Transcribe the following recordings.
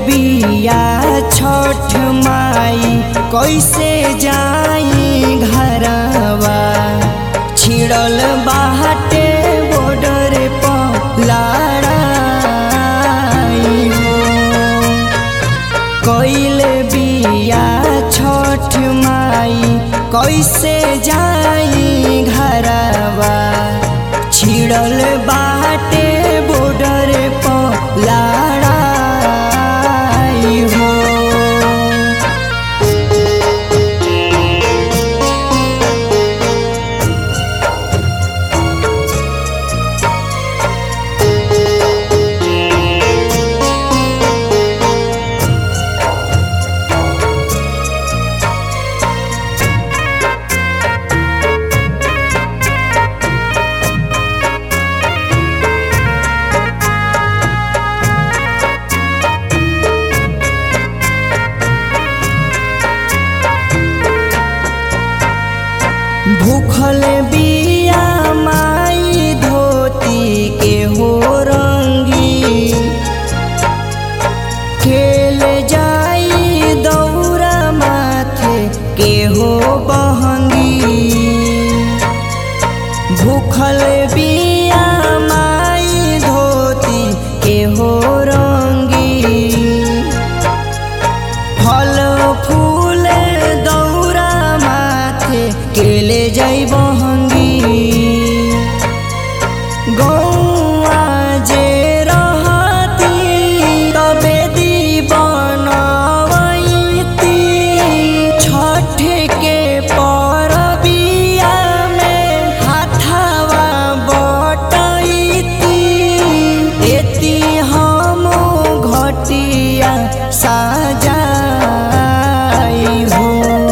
बिया छठ माई कैसे जाई घरवा। छिड़ल बाटे बॉर्डर पर लड़ाई हो। कैल बिया छठ माई कैसे जाई घरवा। छिड़ल बाटे बॉर्डर पर लड़ाई हो। भूखल बिया माई धोती के हो रंगी। खेल जाई दौरा माथे के हो बहंगी। भूखल बिया माई धोती के हो रंगी। फल फूल दौरा माथे के ले जाई बहंगी। गौआ जे रहती तबे दी बनवैती। छठ के परबिया में हाथवा बटैती। एती हम घटिया साजाई हो।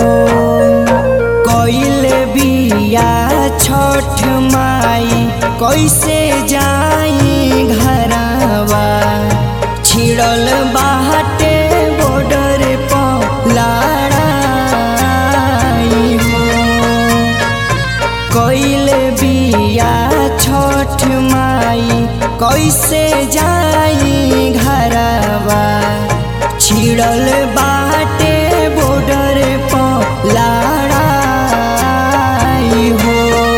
कैल बिया छठ माई कैसे जाई घरवा। छिड़ल बाटे बॉर्डर पर लड़ाई हो। कैल बिया छठ माई कैसे जाई घरवा। छिड़ल बाटे बॉर्डर पर लड़ाई हो।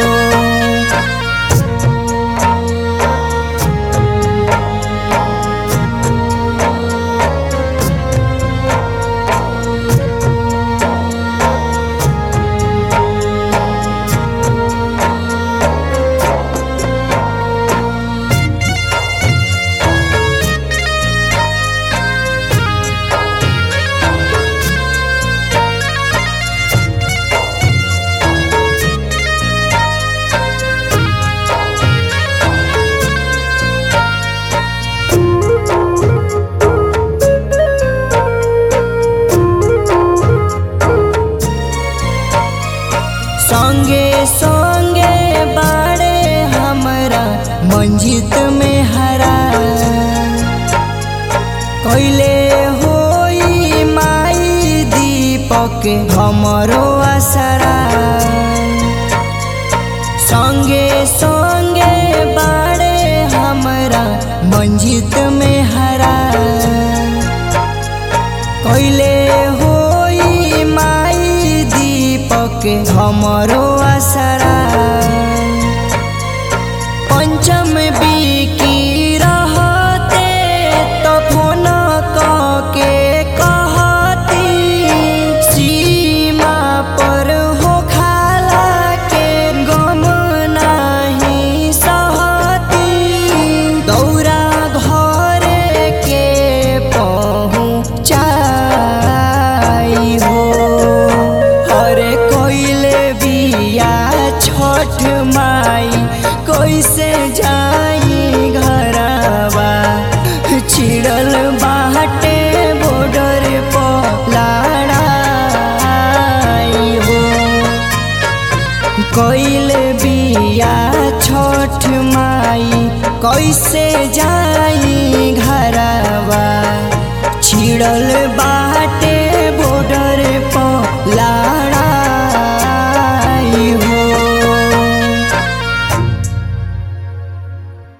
संगे संगे बाड़े हमरा मंजित में हरा। कैले होई माई दीपक हमरो असरा। संगे संगे बाड़े हमरा मंजित में हरा। कैले होई माई दीपक हमरो असरा। पंचम बिकी रहते तो फोन के कहती। सीमा पर हो खाला के गम नहीं सहती। दौरा घर के पहुँचाई हो। अरे कैल बिया छठ माई कैसे जाई घरवा। छिड़ल बाटे बॉर्डर पर लड़ाई हो। कैल बिया छठ माई कैसे जाई घरवा। छिड़ल बा